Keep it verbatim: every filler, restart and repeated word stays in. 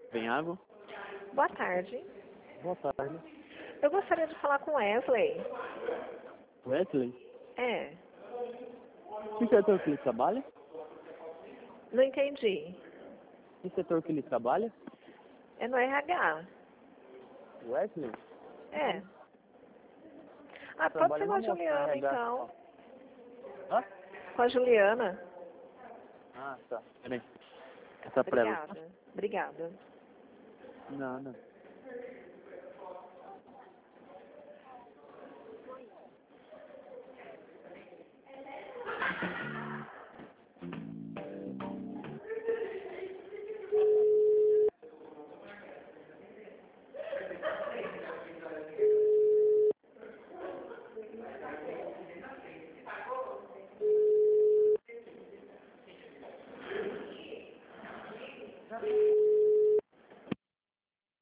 Vem água? Boa tarde. Boa tarde. Eu gostaria de falar com Wesley. Wesley? É. Que setor que ele trabalha? Não entendi. Que setor que ele trabalha? É no R H. Wesley? É. Ah, pode Trabalha ser com uma a moça no Juliana, R H. então. Hã? Com a Juliana. Ah, tá. Peraí. Essa pra ela. Obrigada. Obrigada. Nada.